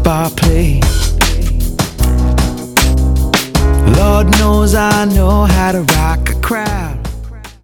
bar play. Lord knows I know how to rock a crowd.